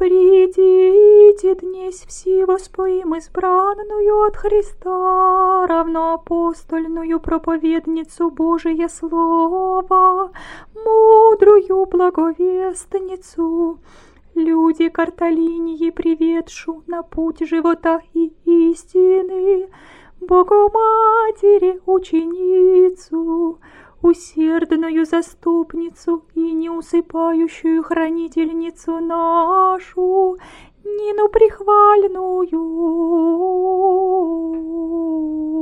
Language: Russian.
Придите днесь все воспоим избранную от Христа, равноапостольную проповедницу Божие Слово, мудрую благовестницу, люди Карталинии приведшу на путь живота и истины, Богоматери ученицу, усердную заступницу и неусыпающую хранительницу нашу, Нину прихвальную.